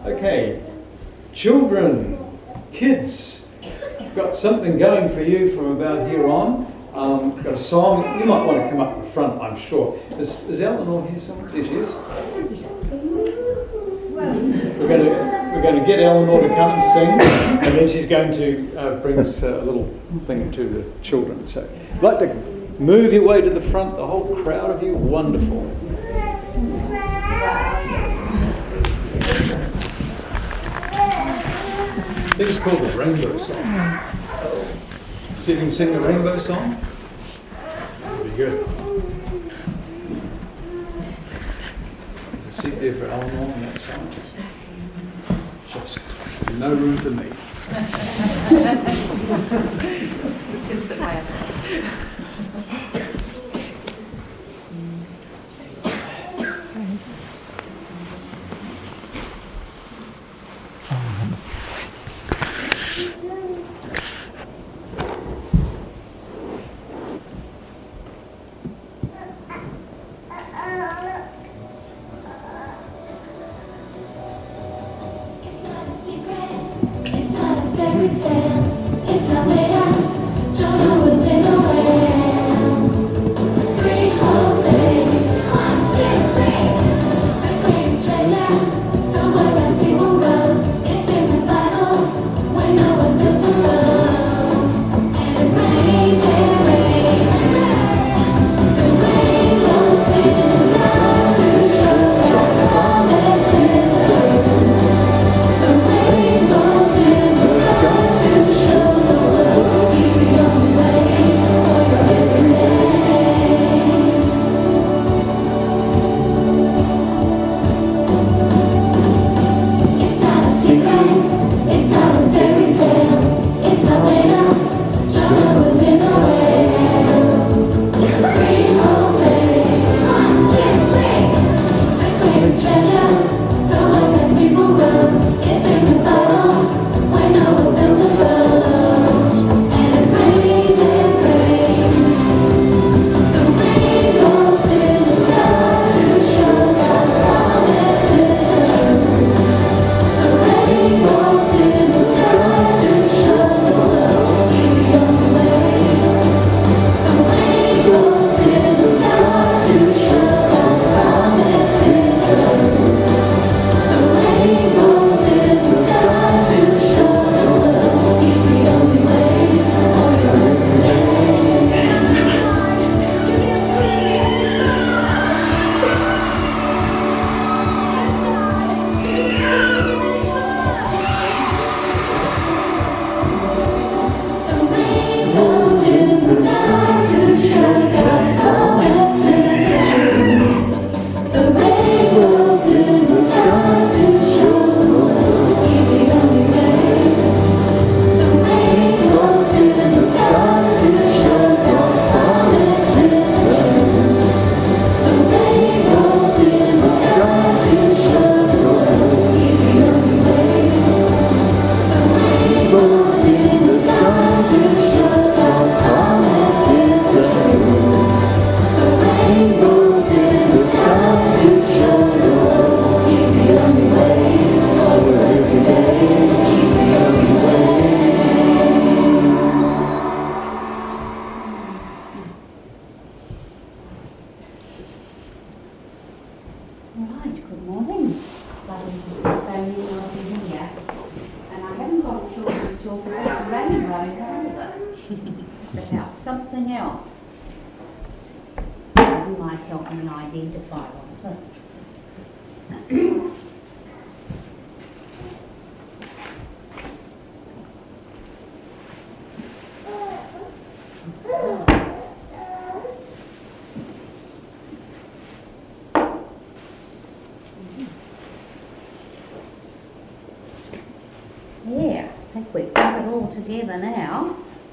Okay, children, kids, got something going for you from about here on. Got a song. You might want to come up the front, I'm sure. Is Eleanor here somewhere? There she is. We're going to get Eleanor to come and sing, and then she's going to bring us a little thing to the children. So, I'd like to move your way to the front, the whole crowd of you. Wonderful. I think it's called the Rainbow Song. See if you can sing the Rainbow Song. That'd be good. There's a seat there for Eleanor on that side. Just no room for me. You can sit by outside. It's a way out. Jonah was in a whale. 3 whole days. 1, 2, 3. The greatest treasure. The word that people wrote. It's in the Bible. When no one built a boat. And it rained and rained. The rain goes in the sky to show God's promises are true. The rain goes in the sky to show the world He's the only way for your every day. It's not a secret, it's not a fairy tale, it's not made up. Jonah was in a whale. 3 whole days, 1, 2, 3. The greatest treasure, the one that people wrote. It's in the Bible. When no one built a boat, and it rained and rained. The rain goes in the sky to show God's promises are true. The rain goes in the sky to show the world He's the only way. The rain goes in the sky to show God's promises are true. The rain goes in the sky to show the world He's the only way for your every day. The rain goes in the sky to show God's promises are true. The rain goes in the sky to show the world He's the only way. The rain goes in the sky to show God's promises are true. The rain goes in the sky to show the world He's the only way. The rain goes in the sky to show God's promises are true. The rain goes in the sky to show the world He's the only way for your every day. He's the only way. Right, good morning. Lovely to see so many of you here. And I haven't got children to talk about rainbows either. About something else. You might help me identify one first. Yeah, I think we've got it all together now.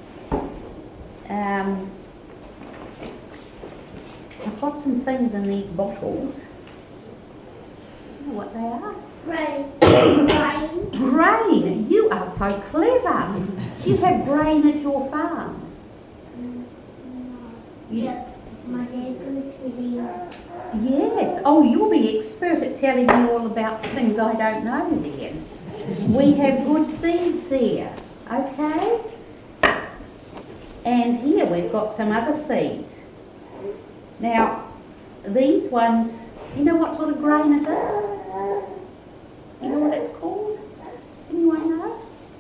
I've got some things in these bottles. You know what they are? Rain. Grain! You are so clever. You have grain at your farm. Yeah, my dad goes to the Yes. Oh, you'll be expert at telling me all about the things I don't know then. We have good seeds there. Okay? And here we've got some other seeds. Now, these ones, you know what sort of grain it is? You know what it's called? Anyone know?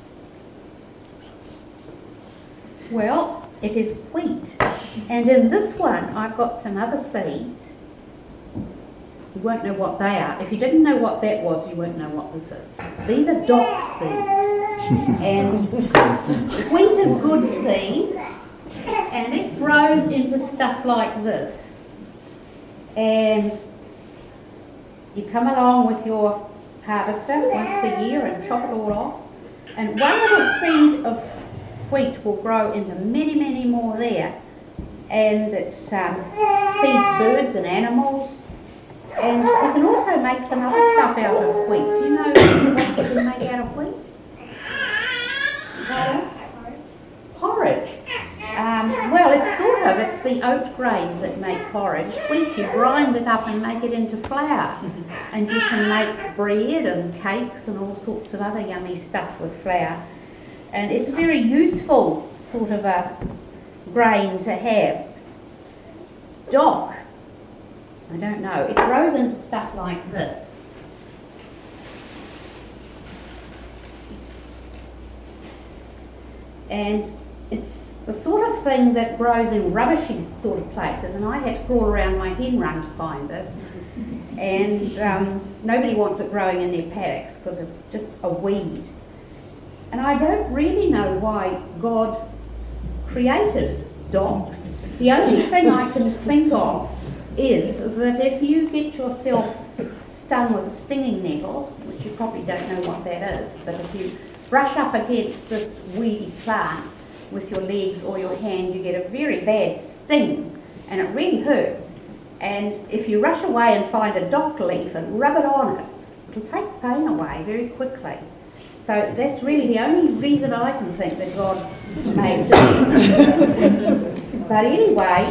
Well, it is wheat. And in this one, I've got some other seeds. You won't know what they are. If you didn't know what that was, you won't know what this is. These are dock seeds. And wheat is good seed, and it grows into stuff like this. And you come along with your harvester once a year and chop it all off. And one little seed of wheat will grow into many, many more there. And it feeds birds and animals. And you can also make some other stuff out of wheat. Do you know what you can make out of wheat? Porridge. Well, it's the oat grains that make porridge. Wheat, you grind it up and make it into flour. And you can make bread and cakes and all sorts of other yummy stuff with flour. And it's a very useful sort of a grain to have. Dock, I don't know, it grows into stuff like this. And it's the sort of thing that grows in rubbishy sort of places, and I had to crawl around my hen run to find this. And nobody wants it growing in their paddocks because it's just a weed. And I don't really know why God created docks. The only thing I can think of is that if you get yourself stung with a stinging nettle, which you probably don't know what that is, but if you brush up against this weedy plant with your legs or your hand, you get a very bad sting, and it really hurts. And if you rush away and find a dock leaf and rub it on it, it'll take the pain away very quickly. So that's really the only reason I can think that God made docks. But anyway,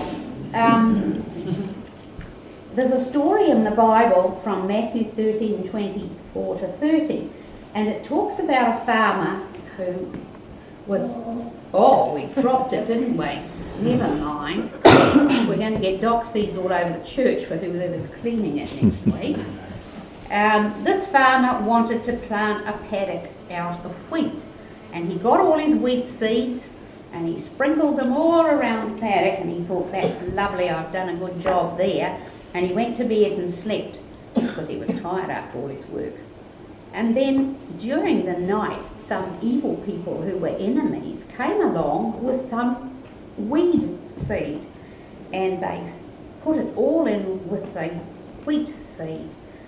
there's a story in the Bible from Matthew 13:24 to 30, and it talks about a farmer who was, we dropped it, didn't we? Never mind. We're going to get dock seeds all over the church for whoever's cleaning it next week. This farmer wanted to plant a paddock out of wheat, and he got all his wheat seeds and he sprinkled them all around the paddock, and he thought, that's lovely, I've done a good job there. And he went to bed and slept because he was tired after all his work. And then during the night, some evil people who were enemies came along with some weed seed, and they put it all in with the wheat seed.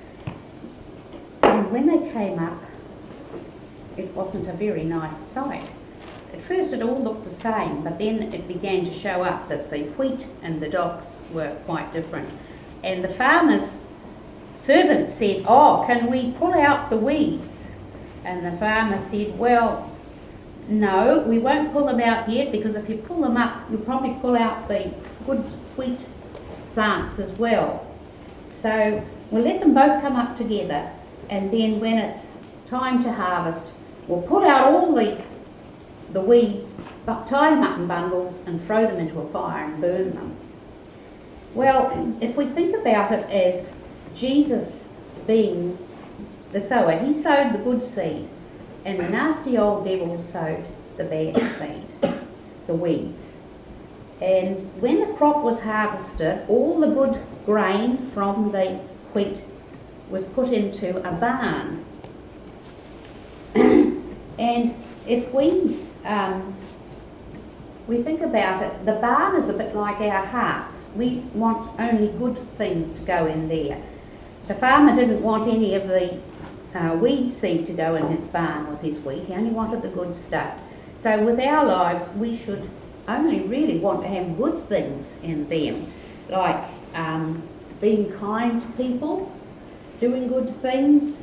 And when they came up, it wasn't a very nice sight. At first it all looked the same, but then it began to show up that the wheat and the docks were quite different. And the farmer's servant said, can we pull out the weeds? And the farmer said, well, no, we won't pull them out yet, because if you pull them up, you'll probably pull out the good wheat plants as well. So we'll let them both come up together, and then when it's time to harvest, we'll pull out all the weeds, but tie them up in bundles and throw them into a fire and burn them. Well, if we think about it as Jesus being the sower, he sowed the good seed, and the nasty old devil sowed the bad seed, the weeds. And when the crop was harvested, all the good grain from the wheat was put into a barn. And if we think about it, the barn is a bit like our hearts. We want only good things to go in there. The farmer didn't want any of the weed seed to go in his barn with his wheat. He only wanted the good stuff. So with our lives, we should only really want to have good things in them, like being kind to people, doing good things,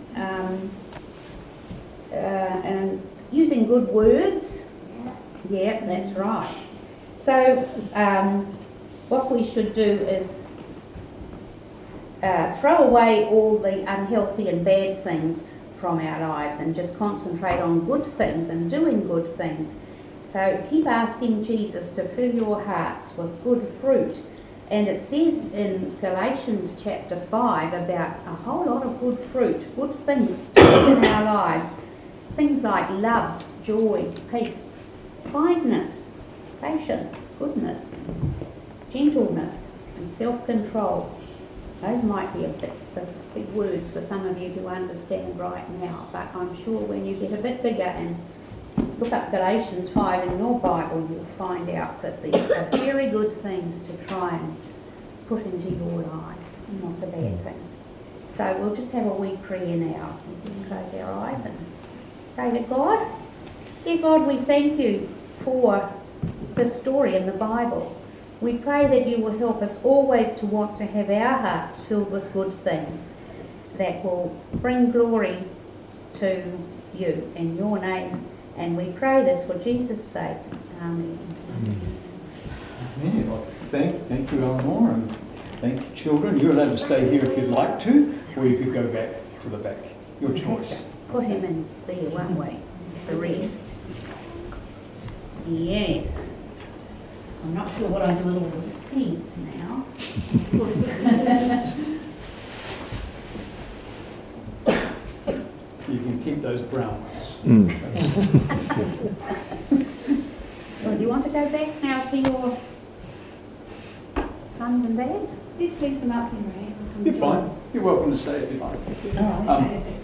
and using good words. Yeah, that's right. So what we should do is throw away all the unhealthy and bad things from our lives and just concentrate on good things and doing good things. So keep asking Jesus to fill your hearts with good fruit. And it says in Galatians chapter 5 about a whole lot of good fruit, good things to do in our lives. Things like love, joy, peace, kindness, patience, goodness, gentleness and self-control. Those might be a bit big words for some of you to understand right now, but I'm sure when you get a bit bigger and look up Galatians 5 in your Bible, you'll find out that these are very good things to try and put into your lives, and not the bad things. So we'll just have a wee prayer now. We'll just close our eyes and pray to God. Dear God, we thank you for this story in the Bible. We pray that you will help us always to want to have our hearts filled with good things that will bring glory to you in your name. And we pray this for Jesus' sake. Amen. Yeah, well, thank you, Eleanor, and thank you, children. You're allowed to stay here if you'd like to, or you could go back to the back. Your choice. Put him in there, one way, the rest. Yes. I'm not sure what I do with all the seeds now. You can keep those brown ones. Well, do you want to go back now to your sons and dads? Please leave them up here, right? You're fine. You're welcome to stay if you like. Oh, okay.